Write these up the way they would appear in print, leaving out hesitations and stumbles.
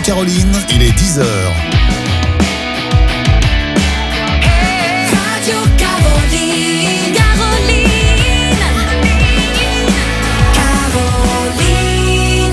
Caroline, il est 10h. Radio Caroline, Caroline, Caroline.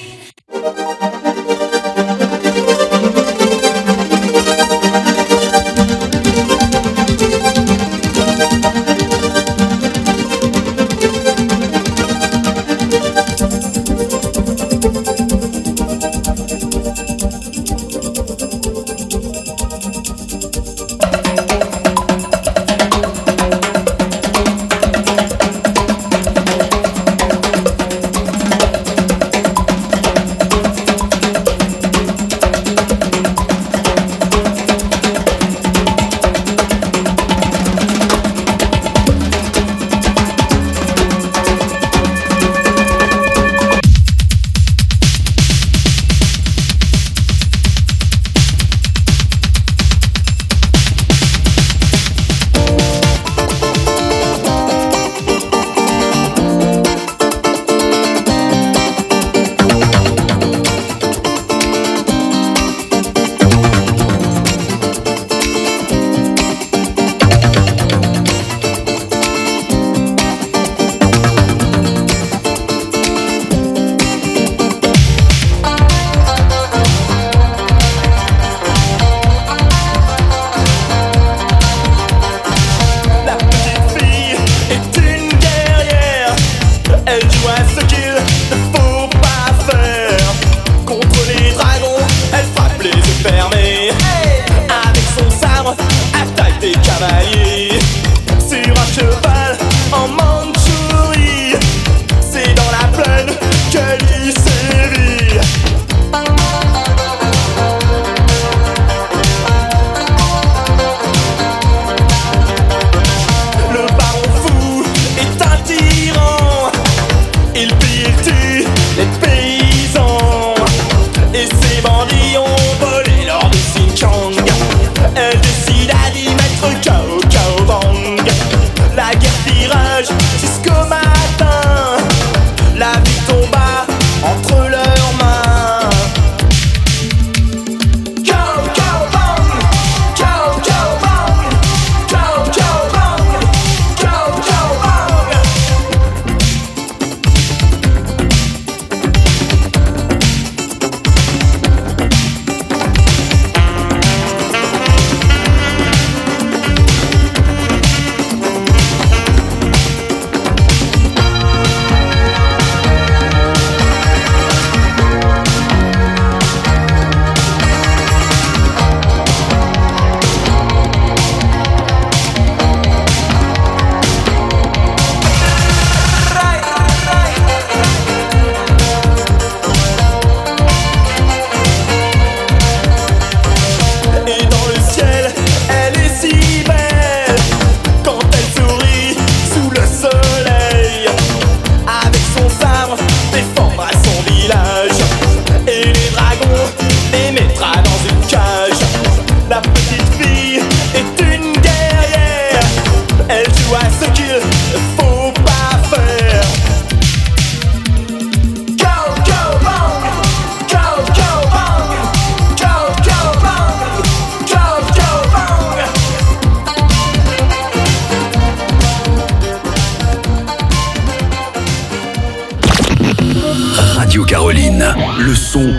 Caroline, le son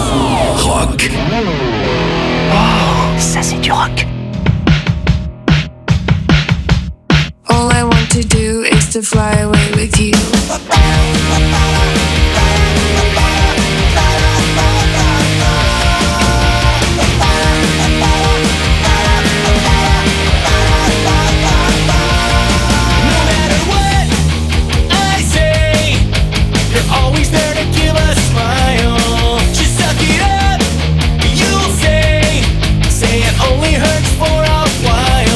rock. Oh, ça c'est du rock. All I want to do is to fly away with you.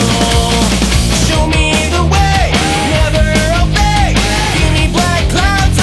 Show me the way, never obey. Give me black clouds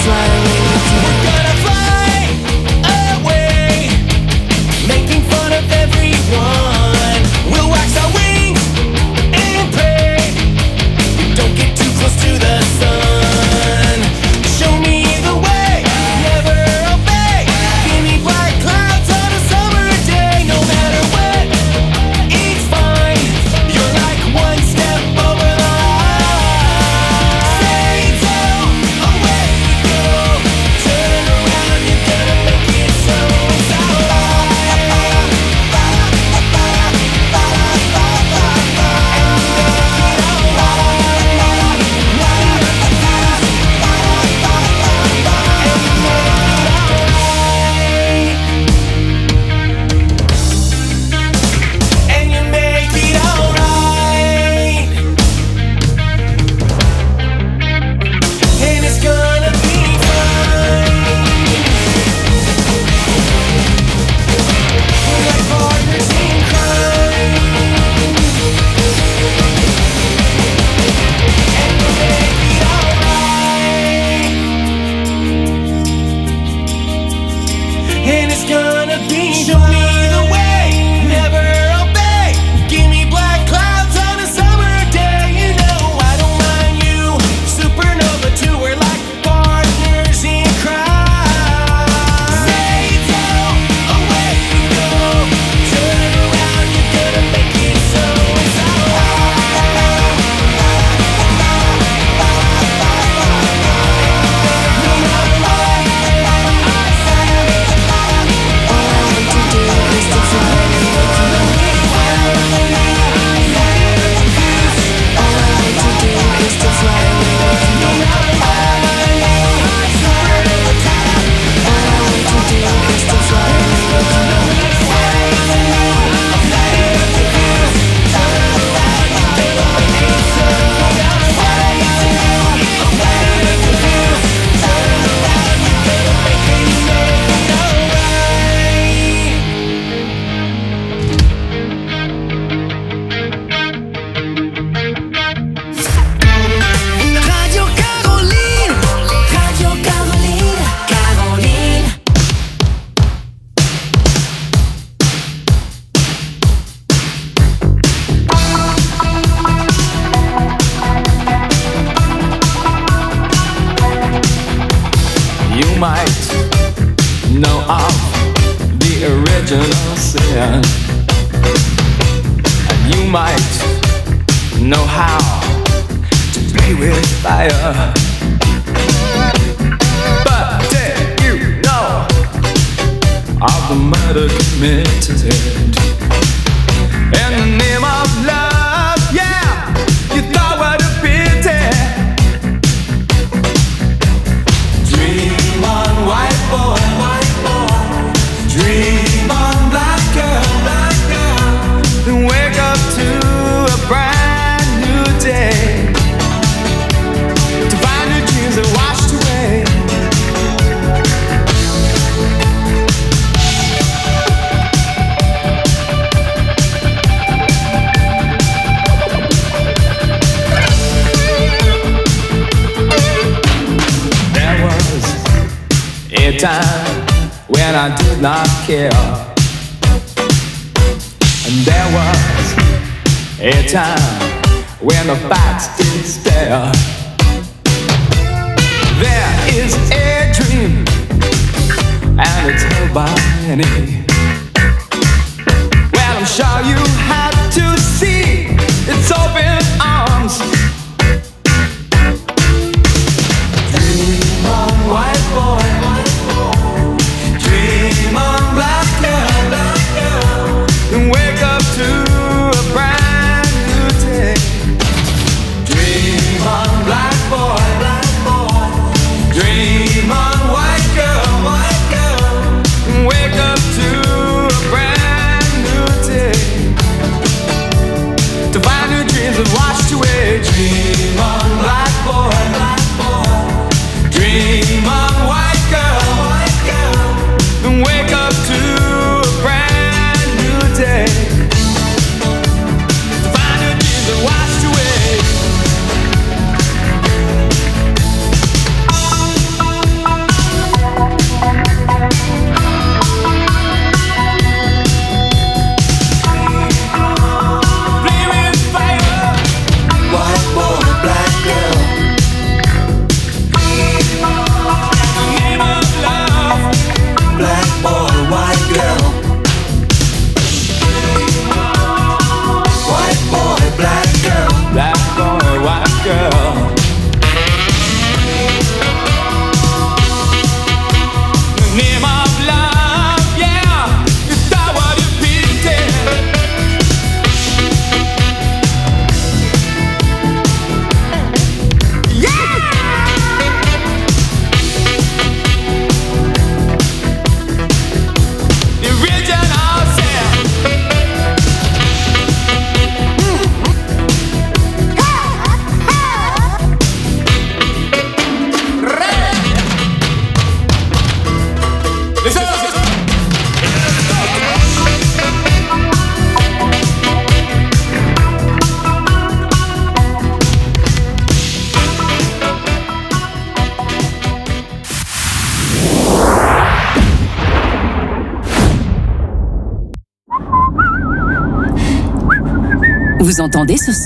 fly away with you. We're gonna fly away, making fun of everyone. We'll wax our wings and pray we don't get too close to the sun. Show me the way, never obey. Give me black clouds on a summer day. No matter what, it's fine. You're like one step over the line. Say so, away we go. Turn around, you're gonna make it so. And you make it alright. And it's gonna be fine. We're like partners in crime. And you make it alright. And it's gonna be show me the way, never obey. Give me black clouds on a summer day. You know I don't mind you, supernova too. We're like partners in crime. Say so, away we go. Turn around, you're gonna make it so. Radio Caroline, Radio Caroline, Caroline. You might know of the original sin, and you might know how to play with fire. But did you know of the murder committed in the name of love? Yeah, you thought what a pity. Dream on, white boy, white boy. Dream on, black girl, and wake up to a brand new day, to find your dreams are washed away. There was a time when I did not care, and there was a time when the facts did stare. There is a dream, and it's held by many. Well, I'm sure you have to see its open arms. Dream on, white boy. Dream on, black girl, and wake up to a brand new day. Dream on, black boy. Dream on, white girl, and wake up to Vous entendez ce son ?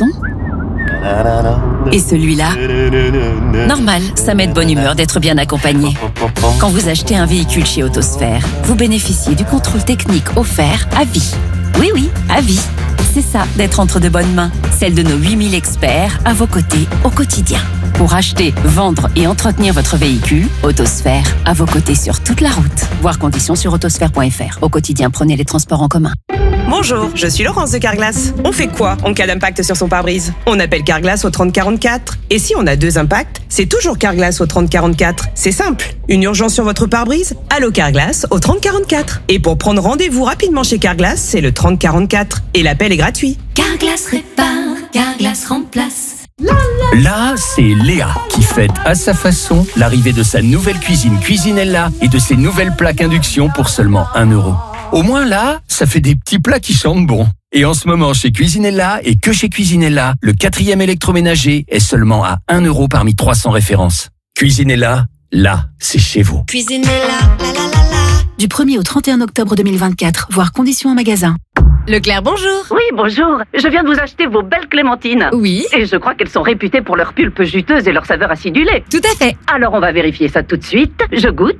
Et celui-là ? Normal, ça met de bonne humeur d'être bien accompagné. Quand vous achetez un véhicule chez Autosphère, vous bénéficiez du contrôle technique offert à vie. Oui, à vie. C'est ça, d'être entre de bonnes mains. Celle de nos 8000 experts à vos côtés au quotidien. Pour acheter, vendre et entretenir votre véhicule, Autosphère, à vos côtés sur toute la route. Voir conditions sur autosphère.fr. Au quotidien, prenez les transports en commun. Bonjour, je suis Laurence de Carglass. On fait quoi en cas d'impact sur son pare-brise ? On appelle Carglass au 3044. Et si on a 2 impacts, c'est toujours Carglass au 3044. C'est simple. Une urgence sur votre pare-brise ? Allô Carglass au 3044. Et pour prendre rendez-vous rapidement chez Carglass, c'est le 3044. Et l'appel est gratuit. Carglass répare, Carglass remplace. Là, c'est Léa qui fête à sa façon l'arrivée de sa nouvelle cuisine Cuisinella et de ses nouvelles plaques induction pour seulement 1 €. Au moins là, ça fait des petits plats qui sentent bon. Et en ce moment, chez Cuisinella et que chez Cuisinella, le 4e électroménager est seulement à 1 € parmi 300 références. Cuisinella, là, c'est chez vous. Cuisinella, la la la la. Du 1er au 31 octobre 2024, voire conditions en magasin. Leclerc, bonjour. Oui, bonjour. Je viens de vous acheter vos belles clémentines. Oui. Et je crois qu'elles sont réputées pour leur pulpe juteuse et leur saveur acidulée. Tout à fait. Alors on va vérifier ça tout de suite. Je goûte.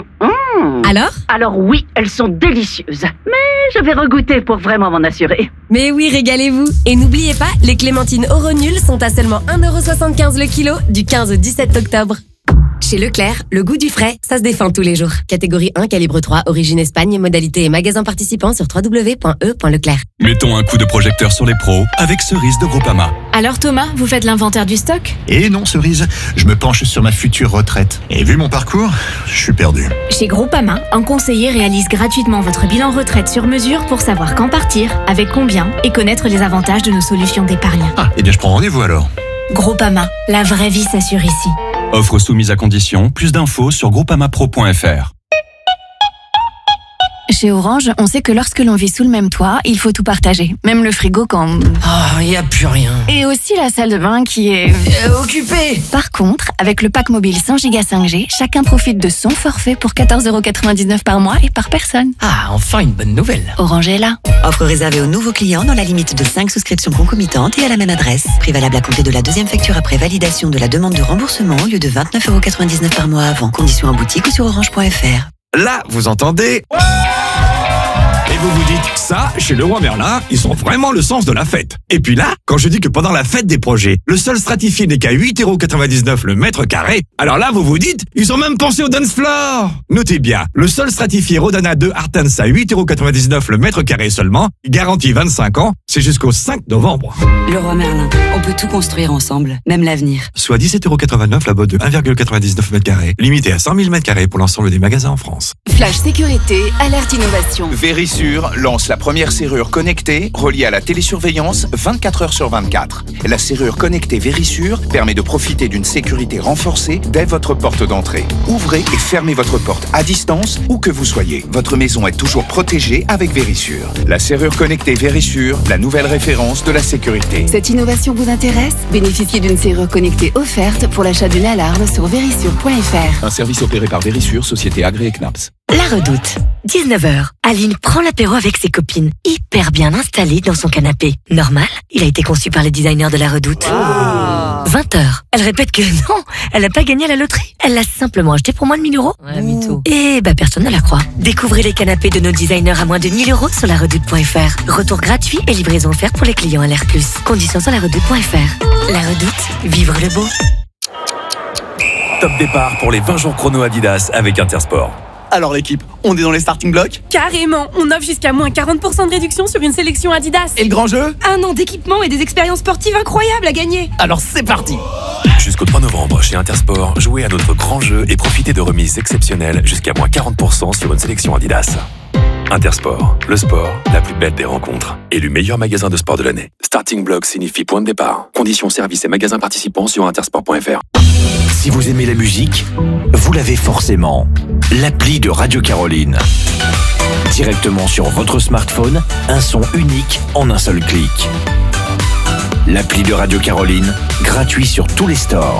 Alors oui, elles sont délicieuses. Mais je vais regoûter pour vraiment m'en assurer. Mais oui, régalez-vous. Et n'oubliez pas, les clémentines Oronuls sont à seulement 1,75 € le kilo du 15 au 17 octobre. Chez Leclerc, le goût du frais, ça se défend tous les jours. Catégorie 1, calibre 3, origine Espagne, modalité et magasin participant sur www.e.leclerc. Mettons un coup de projecteur sur les pros avec Cerise de Groupama. Alors Thomas, vous faites l'inventaire du stock ? Et non, Cerise, je me penche sur ma future retraite. Et vu mon parcours, je suis perdu. Chez Groupama, un conseiller réalise gratuitement votre bilan retraite sur mesure pour savoir quand partir, avec combien et connaître les avantages de nos solutions d'épargne. Ah, eh bien je prends rendez-vous alors. Groupama, la vraie vie s'assure ici. Offre soumise à condition. Plus d'infos sur groupamapro.fr. Chez Orange, on sait que lorsque l'on vit sous le même toit, il faut tout partager. Même le frigo quand... y a plus rien. Et aussi la salle de bain qui est... Occupé. Par contre, avec le pack mobile 100 Go 5G, chacun profite de son forfait pour 14,99 € par mois et par personne. Ah, enfin une bonne nouvelle. Orange est là. Offre réservée aux nouveaux clients dans la limite de 5 souscriptions concomitantes et à la même adresse. Prix valable à compter de la 2e facture après validation de la demande de remboursement au lieu de 29,99 € par mois avant. Conditions en boutique ou sur orange.fr. Là, vous entendez ? Et vous vous dites, ça, chez Leroy Merlin, ils ont vraiment le sens de la fête. Et puis là, quand je dis que pendant la fête des projets, le sol stratifié n'est qu'à 8,99 € le mètre carré, alors là, vous vous dites, ils ont même pensé au dance floor. Notez bien, le sol stratifié Rodana 2 Artens à 8,99 € le mètre carré seulement, garantie 25 ans, c'est jusqu'au 5 novembre. Leroy Merlin, on peut tout construire ensemble, même l'avenir. Soit 17,89 € la botte de 1,99 m carrés, limité à 100 000 m carrés pour l'ensemble des magasins en France. Flash sécurité, alerte innovation. Verisure lance la première serrure connectée reliée à la télésurveillance 24 heures sur 24. La serrure connectée Verisure permet de profiter d'une sécurité renforcée dès votre porte d'entrée. Ouvrez et fermez votre porte à distance où que vous soyez. Votre maison est toujours protégée avec Verisure. La serrure connectée Verisure, la nouvelle référence de la sécurité. Cette innovation vous intéresse ? Bénéficiez d'une serrure connectée offerte pour l'achat d'une alarme sur verisure.fr. Un service opéré par Verisure, société agréée Knaps. La Redoute, 19h. Aline prend l'apéro avec ses copines, hyper bien installée dans son canapé. Normal, il a été conçu par les designers de La Redoute. 20h. Elle répète que non, elle n'a pas gagné à la loterie. Elle l'a simplement acheté pour moins de 1 000 €. Ouais, mytho. Et personne ne la croit. Découvrez les canapés de nos designers à moins de 1 000 € sur laredoute.fr. Retour gratuit et livraison offerte pour les clients LR+. Conditions sur laredoute.fr. La Redoute, vivre le beau. Top départ pour les 20 jours chrono Adidas avec Intersport. Alors l'équipe, on est dans les starting blocks ? Carrément, on offre jusqu'à moins 40% de réduction sur une sélection Adidas. Et le grand jeu ? Un an d'équipement et des expériences sportives incroyables à gagner. Alors c'est parti ! Jusqu'au 3 novembre chez Intersport, jouez à notre grand jeu et profitez de remises exceptionnelles jusqu'à moins 40% sur une sélection Adidas. Intersport, le sport, la plus belle des rencontres. Élu meilleur magasin de sport de l'année. Starting block signifie point de départ. Conditions, services et magasins participants sur intersport.fr. Si vous aimez la musique, vous l'avez forcément. L'appli de Radio Caroline. Directement sur votre smartphone, un son unique en un seul clic. L'appli de Radio Caroline, gratuit sur tous les stores.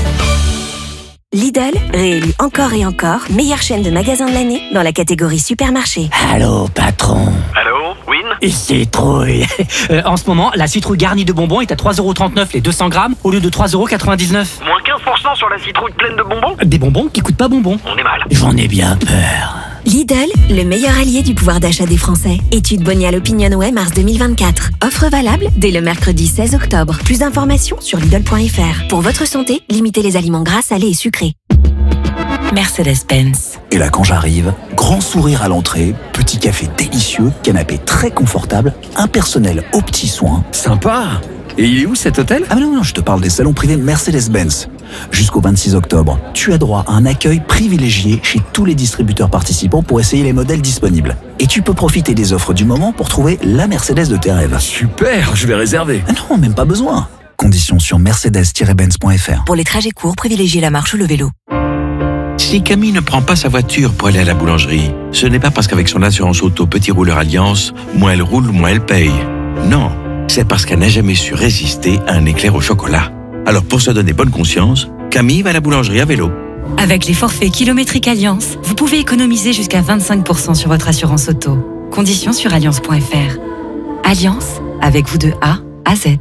Lidl, réélu encore et encore meilleure chaîne de magasins de l'année dans la catégorie supermarché. Allô, patron. Allô, Win ? Citrouille. En ce moment, la citrouille garnie de bonbons est à 3,39€ les 200 grammes au lieu de 3,99€. Moins 15% sur la citrouille pleine de bonbons. Des bonbons qui coûtent pas bonbons. On est mal. J'en ai bien peur. Lidl, le meilleur allié du pouvoir d'achat des Français. Étude Bonial Opinionway mars 2024. Offre valable dès le mercredi 16 octobre. Plus d'informations sur Lidl.fr. Pour votre santé, limitez les aliments gras, salés et sucrés. Mercedes-Benz. Et là, quand j'arrive, grand sourire à l'entrée, petit café délicieux, canapé très confortable, un personnel aux petits soins. Sympa. Et il est où cet hôtel? Ah mais non, je te parle des salons privés Mercedes-Benz. Jusqu'au 26 octobre, tu as droit à un accueil privilégié chez tous les distributeurs participants pour essayer les modèles disponibles. Et tu peux profiter des offres du moment pour trouver la Mercedes de tes rêves. Super, je vais réserver. Ah non, même pas besoin. Conditions sur mercedes-benz.fr. Pour les trajets courts, privilégiez la marche ou le vélo. Si Camille ne prend pas sa voiture pour aller à la boulangerie, ce n'est pas parce qu'avec son assurance auto Petit Rouleur Alliance, moins elle roule, moins elle paye. Non, c'est parce qu'elle n'a jamais su résister à un éclair au chocolat. Alors pour se donner bonne conscience, Camille va à la boulangerie à vélo. Avec les forfaits kilométriques Alliance, vous pouvez économiser jusqu'à 25% sur votre assurance auto. Conditions sur alliance.fr. Alliance, avec vous de A à Z.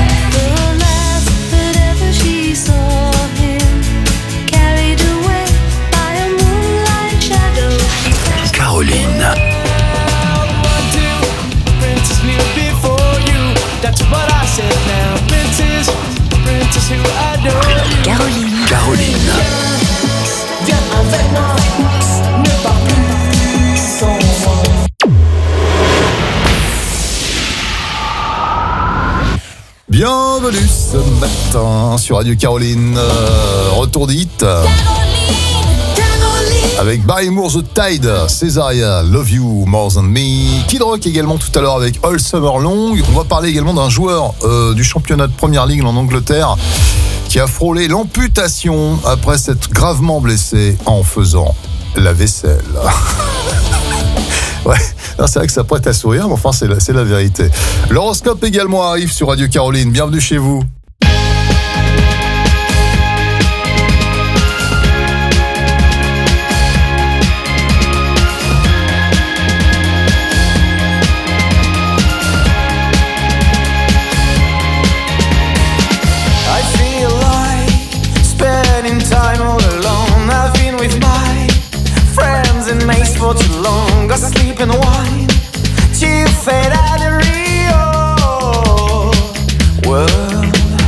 Caroline. Caroline. Bienvenue ce matin sur Radio Caroline. Retour d'hit. Avec Barry Moore, The Tide, Césaria, Love You More Than Me, Kid Rock également tout à l'heure avec All Summer Long. On va parler également d'un joueur du championnat de Première Ligue en Angleterre qui a frôlé l'amputation après s'être gravement blessé en faisant la vaisselle. Ouais, c'est vrai que ça prête à sourire, mais enfin c'est la vérité. L'horoscope également arrive sur Radio Caroline. Bienvenue chez vous. Time all alone, I've been with my friends and mates for too long. Got sleep and wine, chill fade out the real world.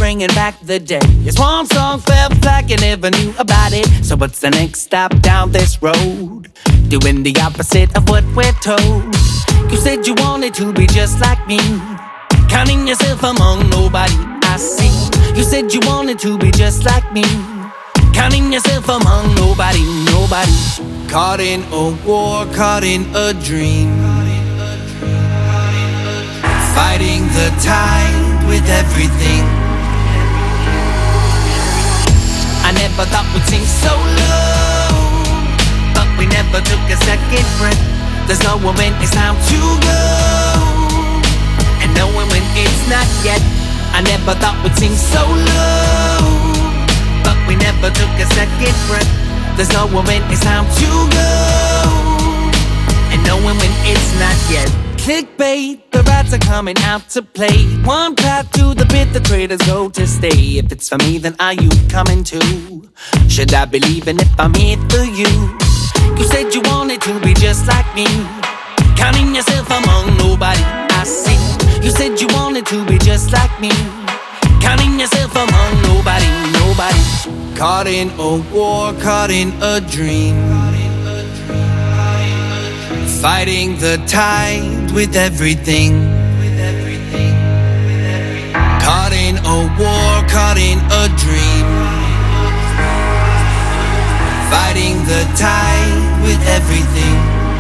bringing back the day. Your swan song felt like you never knew about it. So what's the next stop down this road? Doing the opposite of what we're told. You said you wanted to be just like me, counting yourself among nobody I see. You said you wanted to be just like me, counting yourself among nobody, nobody. Caught in a war, caught in a dream, fighting the tide with everything. I never thought we'd sing so low, but we never took a second breath. There's no when it's time to go, and knowing when it's not yet. I never thought we'd sing so low, but we never took a second breath. There's no when it's time to go, and knowing when it's not yet. Clickbait, the rats are coming out to play. One path to the pit, the traitors go to stay. If it's for me, then are you coming too? Should I be leaving if I'm here for you? You said you wanted to be just like me, counting yourself among nobody I see. You said you wanted to be just like me, counting yourself among nobody, nobody. Caught in a war, caught in a dream, fighting the tide with everything. Caught in a war, caught in a dream, fighting the tide with everything.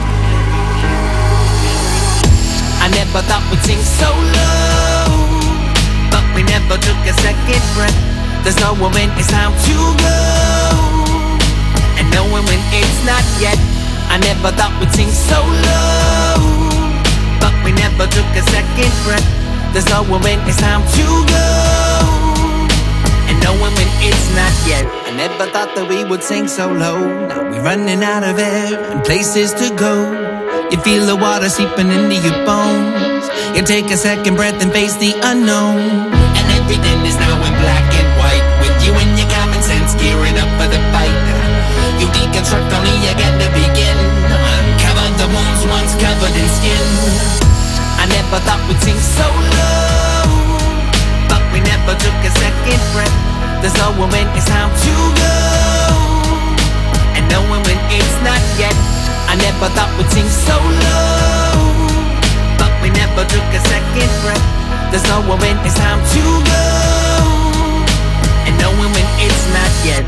I never thought we'd sing so low, but we never took a second breath. There's no when it's time to go, and knowing when it's not yet. I never thought we'd sing so low, but we never took a second breath. There's no when it's time to go, and knowing when it's not yet. I never thought that we would sing so low. Now we're running out of air and places to go. You feel the water seeping into your bones. You take a second breath and face the unknown. And everything is now in black and white, with you and your common sense gearing up for the fight. You deconstruct, only you get to begin. Uncover the wounds once covered in skin. I never thought we'd sing so low, but we never took a second breath. There's no when it's time to go, and knowing when it's not yet. I never thought we'd sing so low, but we never took a second breath. There's no when it's time to go, and knowing when it's not yet.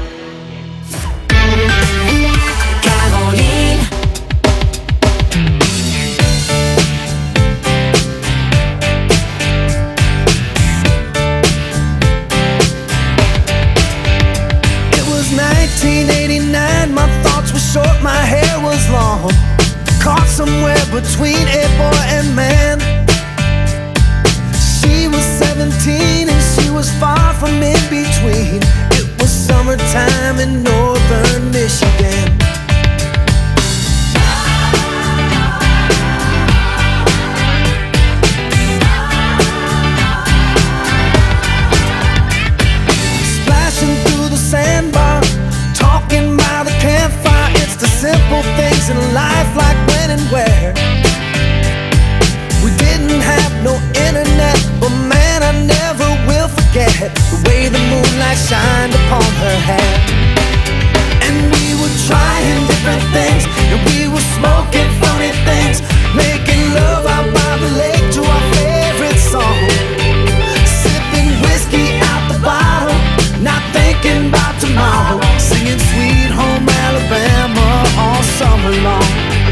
Caroline. It was 1989, my thoughts were short, my hair was long, caught somewhere between a boy and man. She was 17 and she was far from in between. It was summertime in northern Michigan. Splashing through the sandbar, talking by the campfire. It's the simple things in life, like when and where. We didn't have no internet, but man, I never will forget the way the moonlight shined upon her hair. And we were trying different things, and we were smoking funny things, making love out by the lake to our favorite song, sipping whiskey out the bottle, not thinking about tomorrow, singing Sweet Home Alabama all summer long.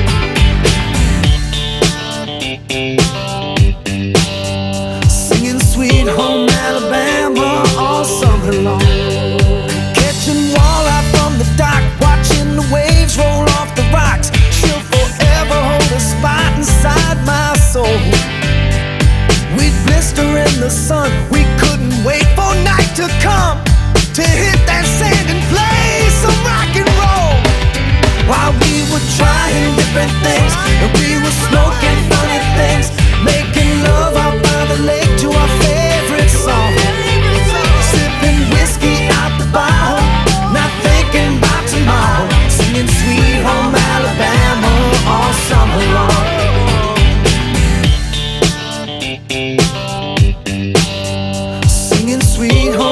Singing Sweet Home Alabama all summer long. Catching walleye from the dock, watching the waves roll off the rocks. She'll forever hold a spot inside my soul. We'd blister in the sun, we couldn't wait for night to come, to hit that sand and play some rock and roll. While we were trying different things, and we were smoking funny things, making love out by the lake to our favorite song, sipping whiskey out the bottle, not thinking about tomorrow, singing Sweet Home Alabama all summer long. Singing Sweet Home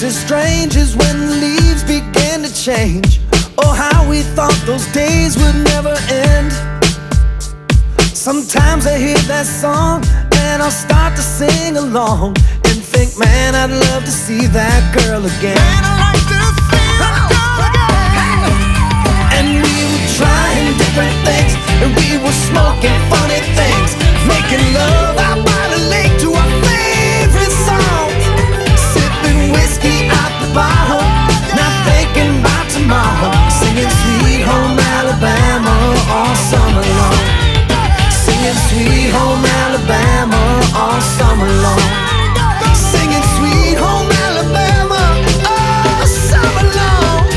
as strange as when the leaves began to change. Oh, how we thought those days would never end. Sometimes I hear that song and I'll start to sing along and think, man, I'd love to see that girl again. Man, I'd like to see that girl again. And we were trying different things, and we were smoking funny things, making love out by the lake to our favorite songs, sipping whiskey out the bottle, not thinking about tomorrow, singing Sweet Home Alabama all summer long, singing Sweet Home Alabama all summer long, singing Sweet Home Alabama all summer long.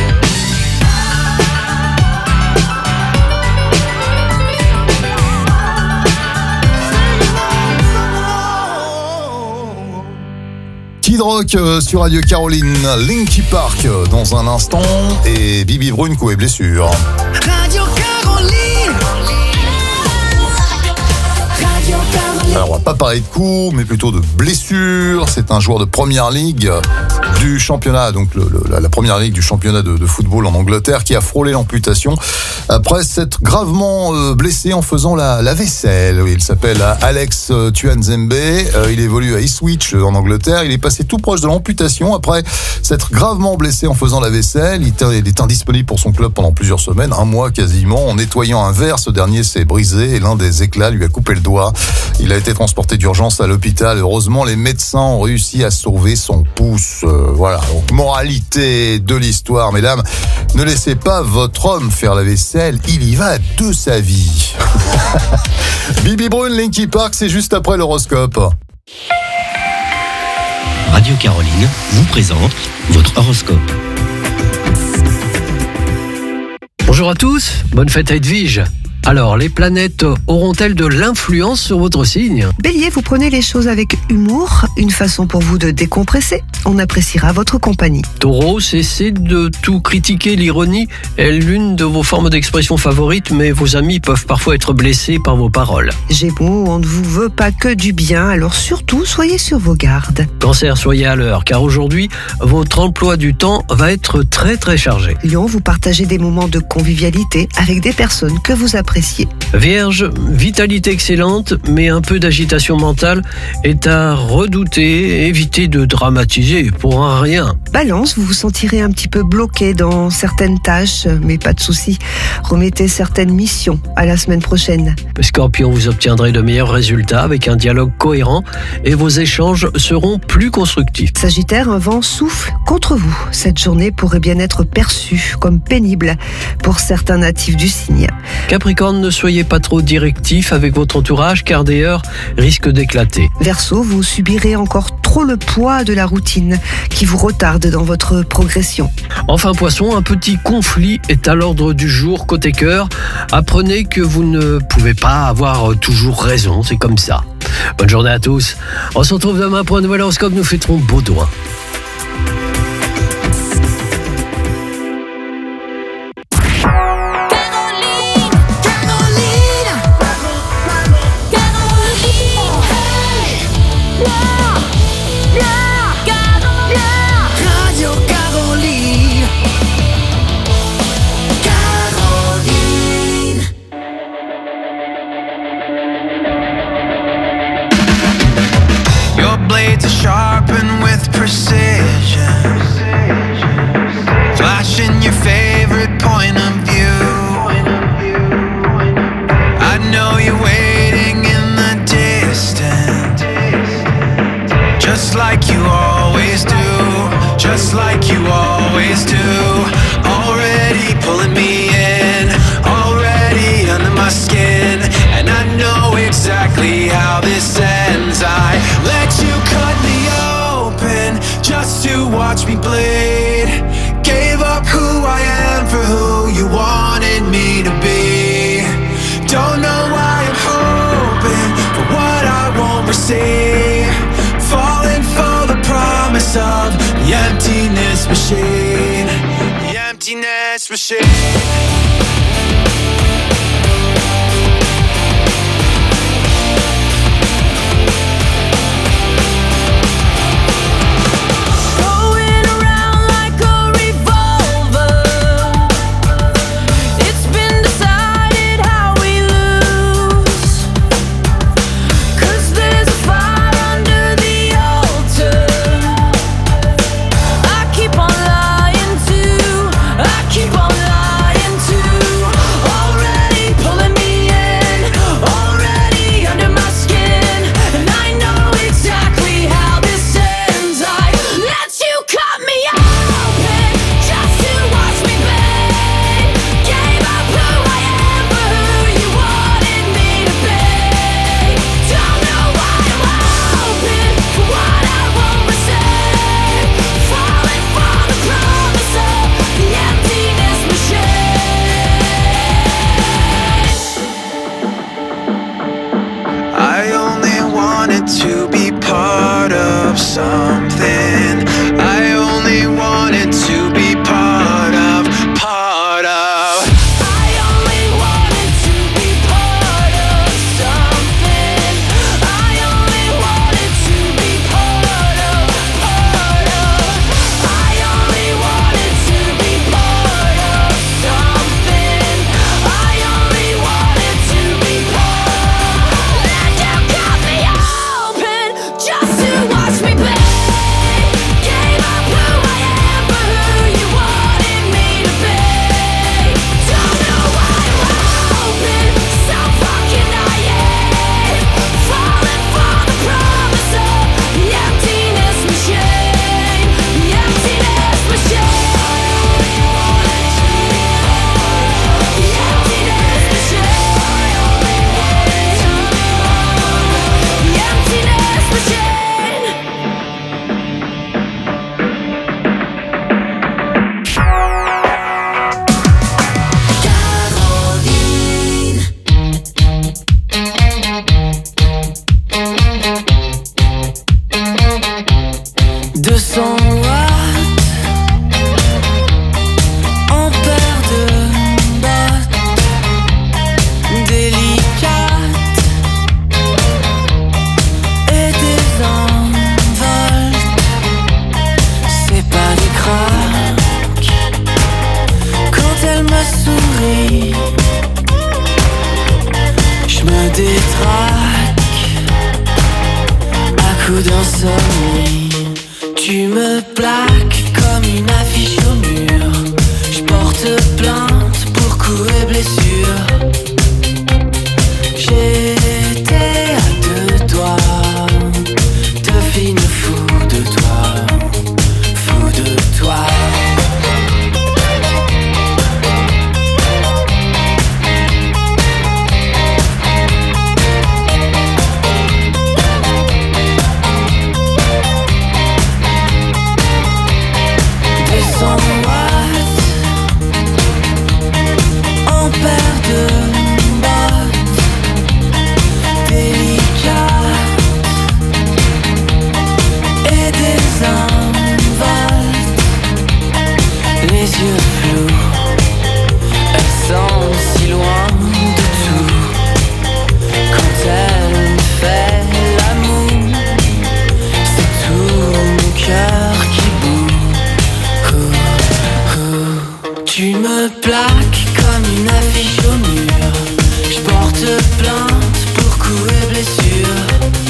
Kid Rock sur Radio Caroline, Linky Park dans un instant et Bibi Brune coup et blessure. Radio Caroline. Radio Caroline. Alors on va pas parler de coups, mais plutôt de blessures. C'est un joueur de première ligue du championnat, donc la première ligue du championnat de football en Angleterre, qui a frôlé l'amputation après s'être gravement blessé en faisant la vaisselle. Il s'appelle Alex Tuanzembe. Il évolue à Ipswich en Angleterre. Il est passé tout proche de l'amputation après s'être gravement blessé en faisant la vaisselle. Il est indisponible pour son club pendant plusieurs semaines, un mois quasiment. En nettoyant un verre, ce dernier s'est brisé et l'un des éclats lui a coupé le doigt. Il a été transporté d'urgence à l'hôpital. Heureusement, les médecins ont réussi à sauver son pouce. Voilà, donc moralité de l'histoire, mesdames, ne laissez pas votre homme faire la vaisselle, il y va de sa vie. Bibi Brune, Linky Park, c'est juste après l'horoscope. Radio Caroline vous présente votre horoscope. Bonjour à tous, bonne fête à Edwige. Alors, les planètes auront-elles de l'influence sur votre signe ? Bélier, vous prenez les choses avec humour, une façon pour vous de décompresser. On appréciera votre compagnie. Taureau, cessez de tout critiquer, l'ironie est l'une de vos formes d'expression favorites, mais vos amis peuvent parfois être blessés par vos paroles. Gémeaux, on ne vous veut pas que du bien, alors surtout, soyez sur vos gardes. Cancer, soyez à l'heure, car aujourd'hui, votre emploi du temps va être très très chargé. Lion, vous partagez des moments de convivialité avec des personnes que vous appréciez. Vierge, vitalité excellente, mais un peu d'agitation mentale est à redouter. Évitez de dramatiser pour un rien. Balance, vous vous sentirez un petit peu bloqué dans certaines tâches, mais pas de souci. Remettez certaines missions à la semaine prochaine. Scorpion, vous obtiendrez de meilleurs résultats avec un dialogue cohérent et vos échanges seront plus constructifs. Sagittaire, un vent souffle contre vous. Cette journée pourrait bien être perçue comme pénible pour certains natifs du signe. Capricorne, ne soyez pas trop directif avec votre entourage car des heurts risquent d'éclater. Verseau, vous subirez encore trop le poids de la routine qui vous retarde dans votre progression. Enfin Poisson, un petit conflit est à l'ordre du jour côté cœur. Apprenez que vous ne pouvez pas avoir toujours raison, c'est comme ça. Bonne journée à tous. On se retrouve demain pour un nouvel horoscope, nous fêterons Baudouin. Sharpen with precision, flashing your favorite point of view. I know you're waiting in the distance, just like you always do, just like you always do. Already pulling me in, already under my skin, and I know exactly how this ends. I let you cut me open just to watch me bleed. Gave up who I am for who you wanted me to be. Don't know why I'm hoping for what I won't receive. Falling for the promise of the emptiness machine. The emptiness machine. Going around détraque à coups d'insomnie. Tu me plaques comme une affiche au mur. Je porte plainte pour coups et blessures. J'étais à 2 doigts de finir fou de toi, fou de toi. En paire de bottes délicates et désinvoltes, les yeux flous, elle semble si loin de tout. Quand elle me fait l'amour, c'est tout mon cœur qui bout. Tu me plaques comme une affiche au mur. Je porte plainte pour coups et blessures.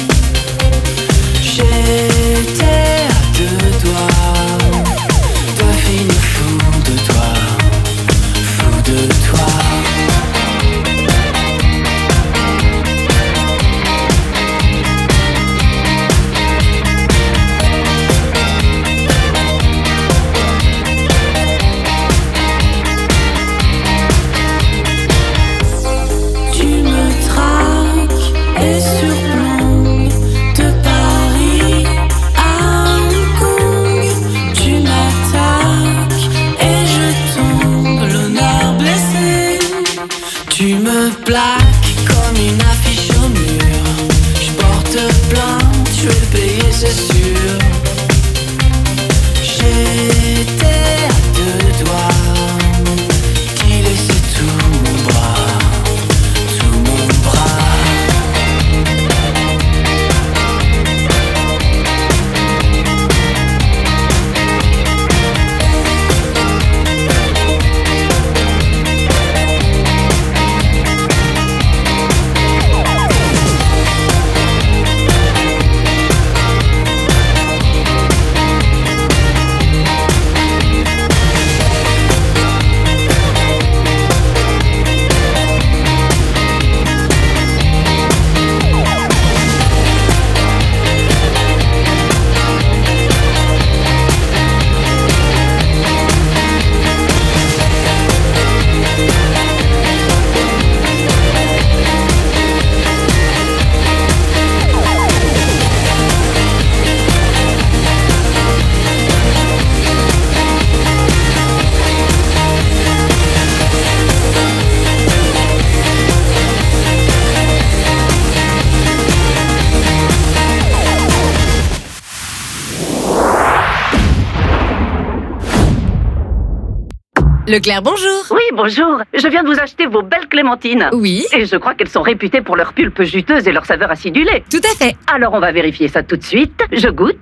J'étais à 2 doigts de finir fou de toi, fou de toi. Tu me plaques comme une affiche au mur. Je porte plainte, je vais le payer, c'est sûr. J'étais à 2 doigts d'y laisser tout mon bras, tout mon bras. Leclerc, bonjour. Oui, bonjour. Je viens de vous acheter vos belles clémentines. Oui. Et je crois qu'elles sont réputées pour leur pulpe juteuse et leur saveur acidulée. Tout à fait. Alors on va vérifier ça tout de suite. Je goûte.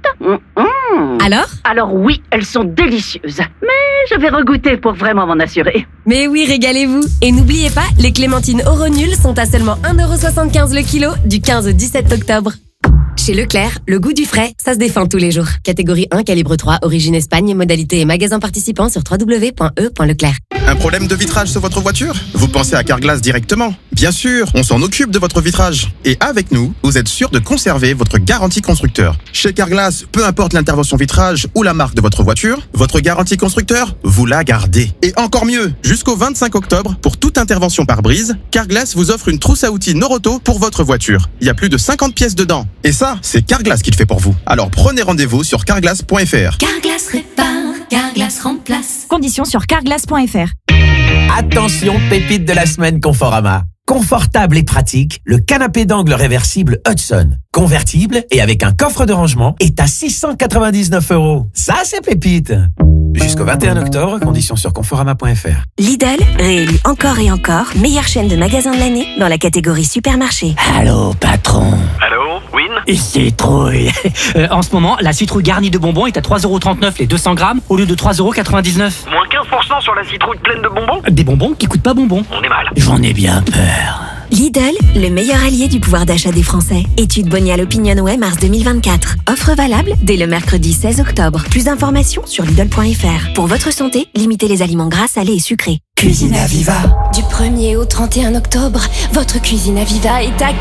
Alors oui, elles sont délicieuses. Mais je vais regoûter pour vraiment m'en assurer. Mais oui, régalez-vous. Et n'oubliez pas, les clémentines Oronules sont à seulement 1,75€ le kilo du 15 au 17 octobre. Chez Leclerc, le goût du frais, ça se défend tous les jours. Catégorie 1, calibre 3, origine Espagne, modalité et magasin participant sur www.e.leclerc. Un problème de vitrage sur votre voiture? Vous pensez à Carglass directement? Bien sûr, on s'en occupe de votre vitrage. Et avec nous, vous êtes sûr de conserver votre garantie constructeur. Chez Carglass, peu importe l'intervention vitrage ou la marque de votre voiture, votre garantie constructeur, vous la gardez. Et encore mieux, jusqu'au 25 octobre, pour toute intervention par brise, Carglass vous offre une trousse à outils Noroto pour votre voiture. Il y a plus de 50 pièces dedans. Et ça, c'est Carglass qui le fait pour vous. Alors prenez rendez-vous sur carglass.fr. Carglass répare, Carglass remplace. Conditions sur carglass.fr. Attention, pépite de la semaine Conforama. Confortable et pratique, le canapé d'angle réversible Hudson, convertible et avec un coffre de rangement, est à 699 €. Ça, c'est pépite. Jusqu'au 21 octobre, conditions sur conforama.fr. Lidl, réélu encore et encore, meilleure chaîne de magasins de l'année dans la catégorie supermarché. Allô, patron. Allô, Win? Citrouille. En ce moment, la citrouille garnie de bonbons est à 3,39€ les 200 grammes au lieu de 3,99€. Moins 15% sur la citrouille pleine de bonbons? Des bonbons qui coûtent pas bonbons. On est mal. J'en ai bien peur. Lidl, le meilleur allié du pouvoir d'achat des Français. Étude Bonial Opinionway mars 2024. Offre valable dès le mercredi 16 octobre. Plus d'informations sur Lidl.fr. Pour votre santé, limitez les aliments gras, salés et sucrés. Cuisine Aviva. Du 1er au 31 octobre, votre Cuisine Aviva est à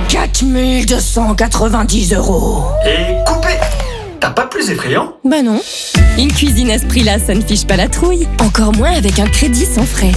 4290 €. Et coupé. T'as pas plus effrayant? Bah non. Une cuisine à ce prix-là, ça ne fiche pas la trouille. Encore moins avec un crédit sans frais.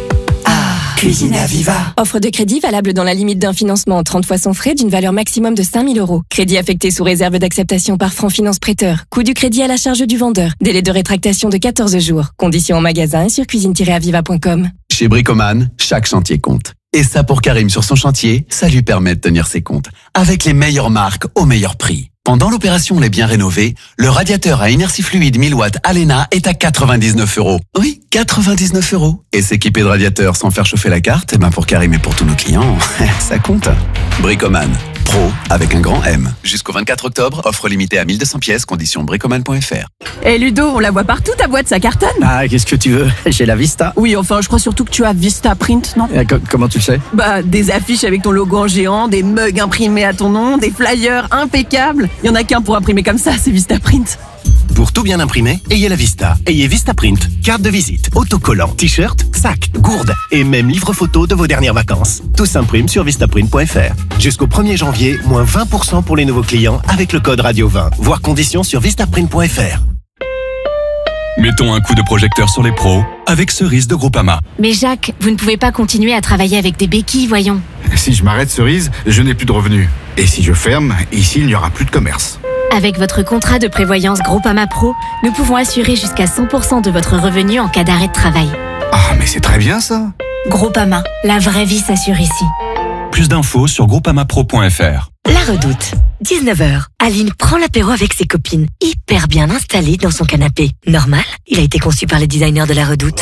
Cuisine Aviva. Offre de crédit valable dans la limite d'un financement 30 fois sans frais d'une valeur maximum de 5 000 €. Crédit affecté sous réserve d'acceptation par Franc Finance Prêteur. Coût du crédit à la charge du vendeur. Délai de rétractation de 14 jours. Conditions en magasin et sur cuisine-aviva.com. Chez Bricoman, chaque chantier compte. Et ça pour Karim sur son chantier, ça lui permet de tenir ses comptes. Avec les meilleures marques au meilleur prix. Pendant l'opération Les Biens Rénovés, le radiateur à inertie fluide 1000 watts Alena est à 99 €. Oui, 99 €. Et s'équiper de radiateur sans faire chauffer la carte, pour Karim et pour tous nos clients, ça compte. Bricoman. Pro avec un grand M. Jusqu'au 24 octobre, offre limitée à 1200 pièces, conditions bricoman.fr. Eh Ludo, on la voit partout ta boîte, ça cartonne. Ah, qu'est-ce que tu veux? J'ai la Vista. Oui, enfin, je crois surtout que tu as Vista Print, non? Comment tu le sais? Bah, des affiches avec ton logo en géant, des mugs imprimés à ton nom, des flyers impeccables. Il y en a qu'un pour imprimer comme ça, c'est Vista Print. Pour tout bien imprimer, ayez la Vista. Ayez Vista Print, carte de visite, autocollant, t-shirt, sac, gourde et même livre photo de vos dernières vacances. Tout s'imprime sur vistaprint.fr. Jusqu'au 1er janvier, moins 20% pour les nouveaux clients avec le code Radio20. Voir conditions sur vistaprint.fr. Mettons un coup de projecteur sur les pros avec Cerise de Groupama. Mais Jacques, vous ne pouvez pas continuer à travailler avec des béquilles, voyons. Si je m'arrête Cerise, je n'ai plus de revenus. Et si je ferme, ici il n'y aura plus de commerce. Avec votre contrat de prévoyance Groupama Pro, nous pouvons assurer jusqu'à 100% de votre revenu en cas d'arrêt de travail. Ah, mais c'est très bien ça. Groupama, la vraie vie s'assure ici. Plus d'infos sur groupamapro.fr. La Redoute. 19h. Aline prend l'apéro avec ses copines, hyper bien installée dans son canapé. Normal, il a été conçu par les designers de La Redoute.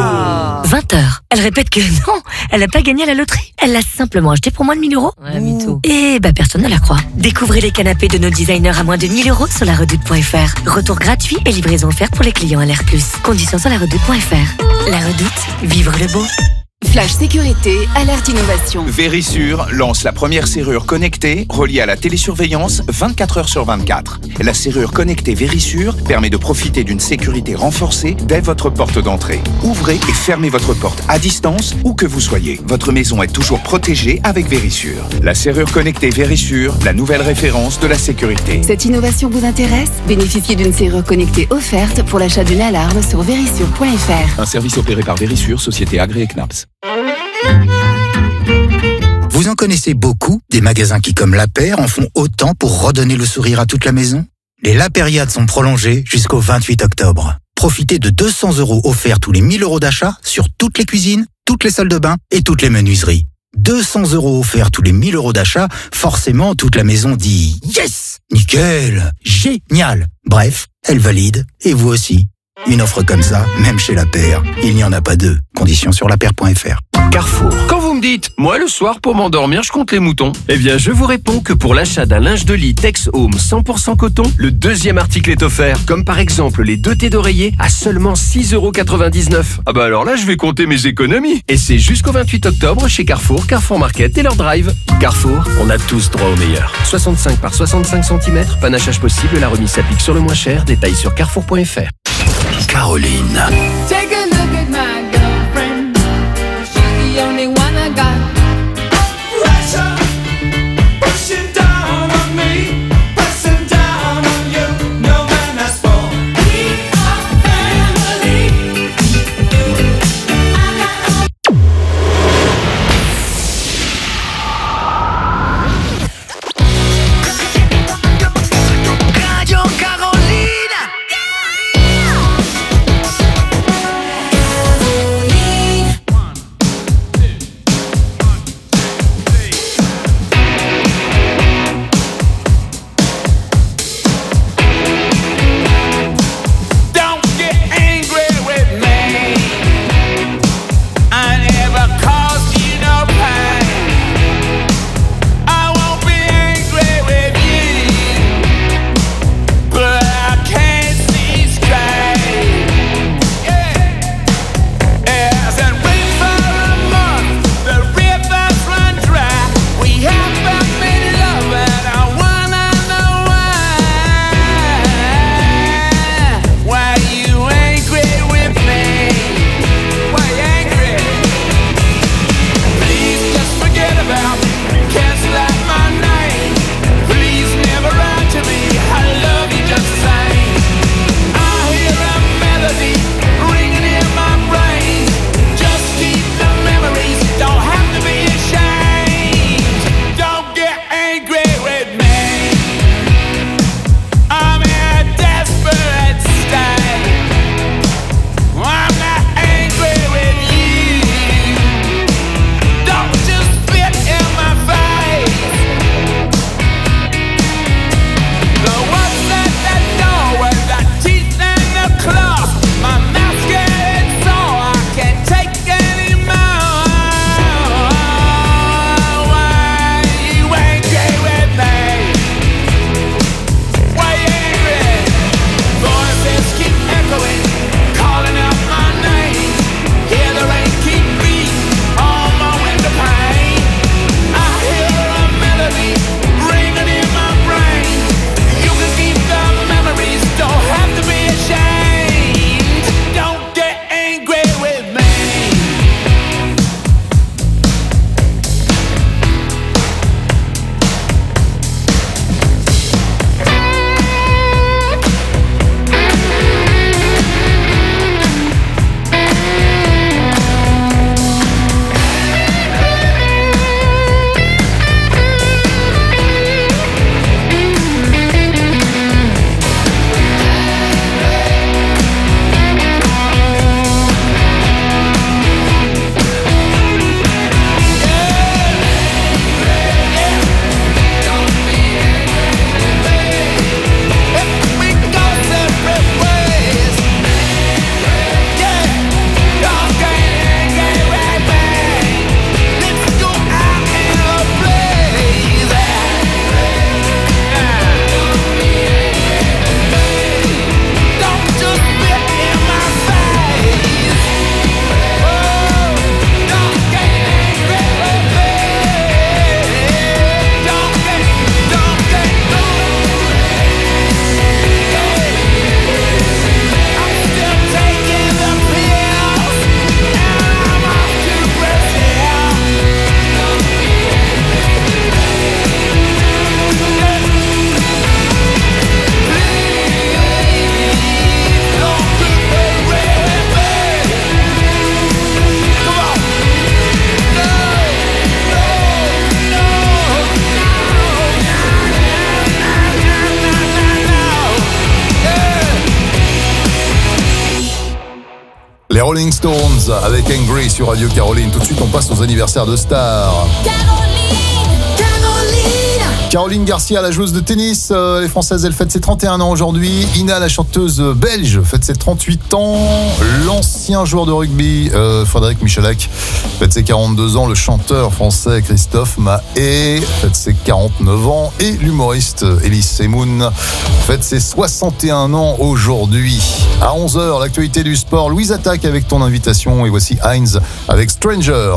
20h. Elle répète que non, elle n'a pas gagné à la loterie. Elle l'a simplement acheté pour moins de 1000 €. Ouais, mytho. Et personne ne la croit. Découvrez les canapés de nos designers à moins de 1000 € sur laredoute.fr. Retour gratuit et livraison offerte pour les clients LR+. Conditions sur laredoute.fr. La Redoute, vivre le beau. Flash sécurité, alerte innovation. Verisure lance la première serrure connectée reliée à la télésurveillance 24 heures sur 24. La serrure connectée Verisure permet de profiter d'une sécurité renforcée dès votre porte d'entrée. Ouvrez et fermez votre porte à distance où que vous soyez. Votre maison est toujours protégée avec Verisure. La serrure connectée Verisure, la nouvelle référence de la sécurité. Cette innovation vous intéresse? Bénéficiez d'une serrure connectée offerte pour l'achat d'une alarme sur verisure.fr. Un service opéré par Verisure, société agréée CNAPS. Vous en connaissez beaucoup, des magasins qui, comme La Paire, en font autant pour redonner le sourire à toute la maison? Les La Périades sont prolongées jusqu'au 28 octobre. Profitez de 200 € offerts tous les 1000 € d'achat sur toutes les cuisines, toutes les salles de bain et toutes les menuiseries. 200 € offerts tous les 1000 € d'achat, forcément toute la maison dit « Yes ! Nickel ! Génial !» Bref, elle valide, et vous aussi. Une offre comme ça, même chez La Paire, il n'y en a pas deux. Conditions sur lapaire.fr. Carrefour. Quand vous me dites, moi le soir pour m'endormir, je compte les moutons. Eh bien, je vous réponds que pour l'achat d'un linge de lit Tex Home 100% coton, le deuxième article est offert. Comme par exemple les 2 thés d'oreiller à seulement 6,99 €. Ah bah alors là, je vais compter mes économies. Et c'est jusqu'au 28 octobre chez Carrefour, Carrefour Market et leur drive. Carrefour, on a tous droit au meilleur. 65 par 65 cm, panachage possible, la remise s'applique sur le moins cher. Détails sur carrefour.fr. Caroline. Take a look at my girlfriend. She's the only one I got. Pressure, pushing down on me, pressing down on you. No man has for we are family. Radio Caroline. Rolling Stones avec Angry sur Radio Caroline. Tout de suite, on passe aux anniversaires de stars. Caroline Garcia, la joueuse de tennis, les Françaises, elle fête ses 31 ans aujourd'hui. Ina, la chanteuse belge, fête ses 38 ans. L'ancien joueur de rugby, Frédéric Michalak, fête ses 42 ans. Le chanteur français Christophe Mahé fête ses 49 ans. Et l'humoriste Elie Semoun fête ses 61 ans aujourd'hui. À 11h, l'actualité du sport. Louise attaque avec ton invitation. Et voici Heinz avec Stranger.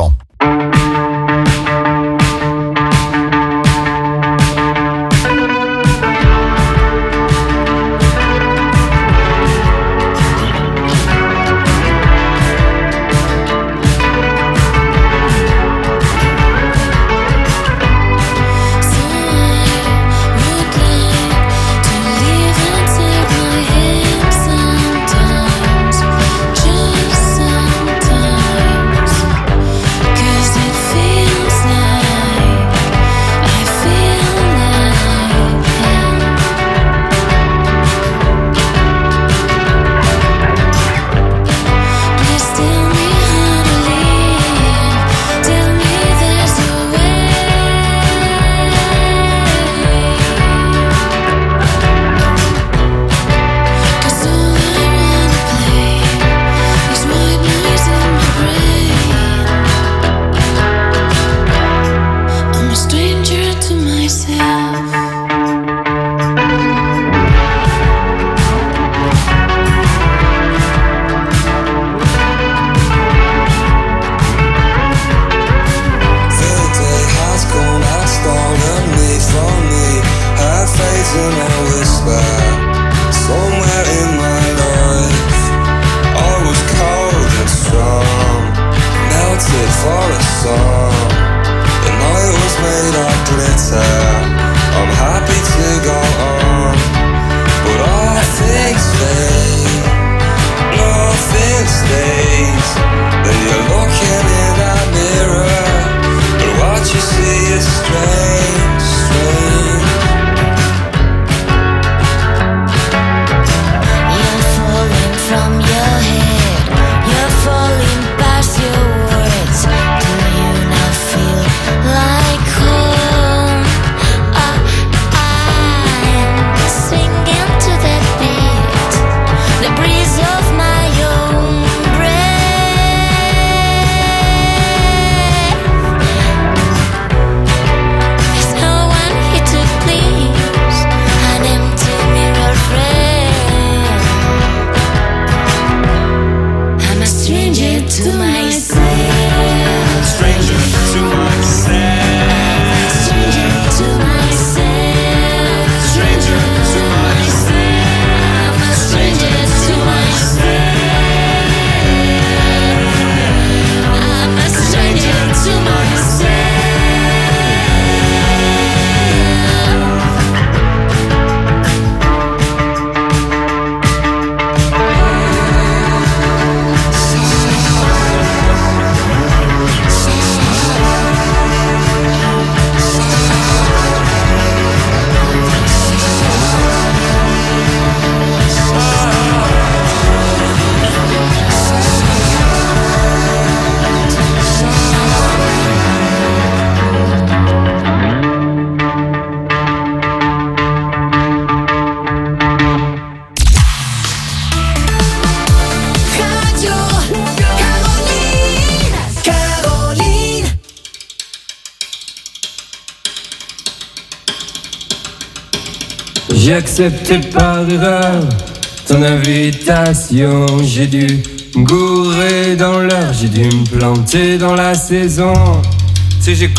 J'ai accepté par erreur ton invitation. J'ai dû me gourer dans l'heure, j'ai dû me planter dans la saison. Tu sais, j'ai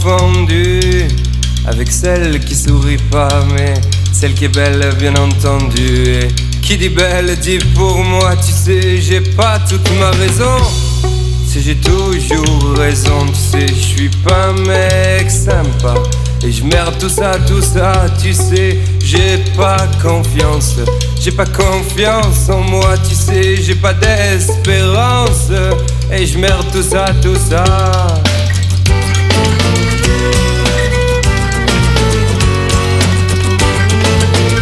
confondu avec celle qui sourit pas, mais celle qui est belle, bien entendu. Et qui dit belle dit pour moi, tu sais, j'ai pas toute ma raison. Tu sais, j'ai toujours raison, tu sais, je suis pas un mec sympa. Et je merde tout ça, tu sais, j'ai pas confiance en moi, tu sais, j'ai pas d'espérance. Et je merde tout ça.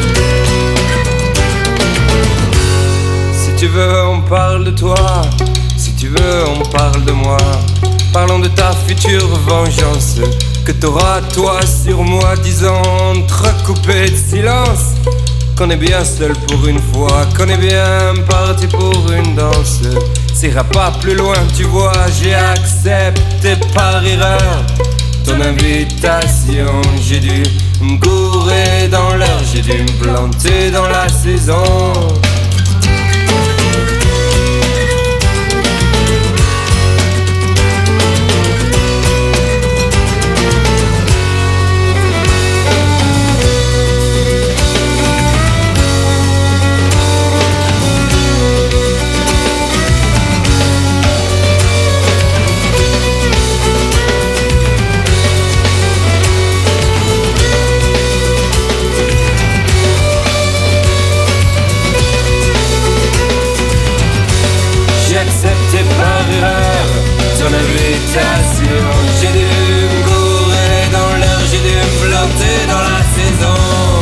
Si tu veux, on parle de toi, tu veux, on parle de moi. Parlons de ta future vengeance que t'auras toi sur moi, disant entrecoupé de silence qu'on est bien seul pour une fois, qu'on est bien parti pour une danse. Ça ira pas plus loin, tu vois, j'ai accepté par erreur ton invitation. J'ai dû me gourer dans l'heure, j'ai dû me planter dans la saison. Ton invitation, j'ai dû me gourer dans l'heure, j'ai dû me planter dans la saison.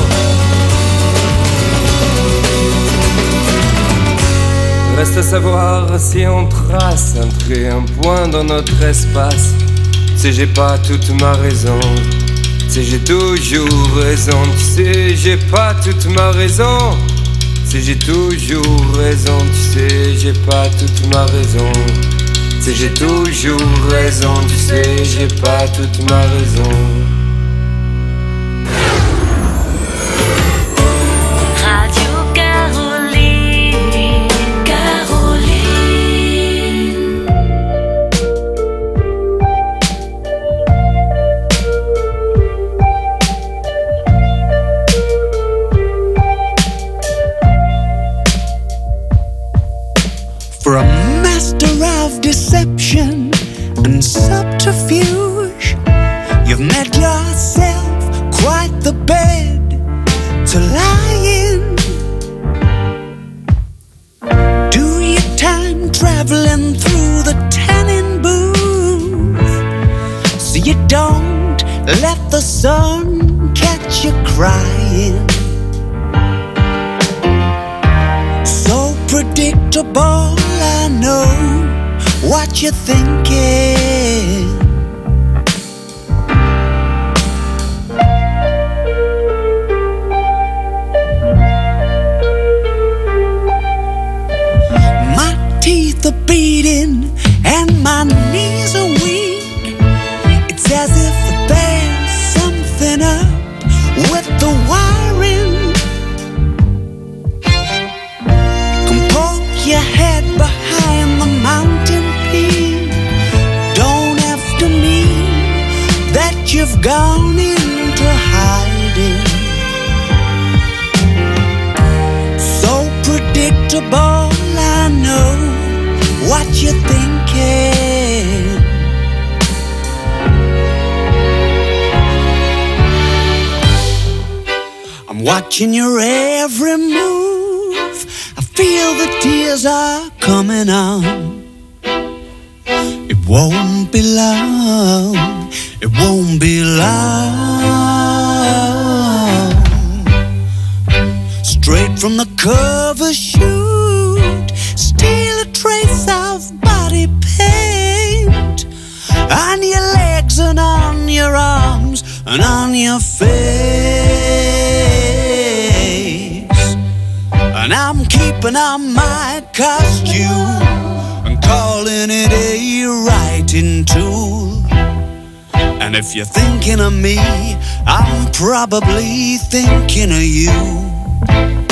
Reste à savoir si on trace un trait, un point dans notre espace. Tu sais, j'ai pas toute ma raison. Tu sais, j'ai toujours raison. Tu sais, j'ai pas toute ma raison. Tu sais, j'ai toujours raison. Tu sais, j'ai pas toute ma raison. Tu sais, j'ai toujours raison, tu sais, j'ai pas toute ma raison. Radio Caroline, Caroline. For a master of deception and subterfuge, you've made yourself quite the bed to lie in. Do your time traveling through the tanning booth, so you don't let the sun catch you crying. So predictable, I know what you're thinking. My teeth are beating and my knees are weak. It's as if there's something up with the wiring. Your head behind the mountain peak don't have to mean that you've gone into hiding. So predictable, I know what you're thinking. I'm watching your every move. Feel the tears are coming on. It won't be long. It won't be long. Straight from the cover shoot, still a trace of body paint on your legs and on your arms and on your face. And I'm keeping on my costume and calling it a writing tool. And if you're thinking of me, I'm probably thinking of you.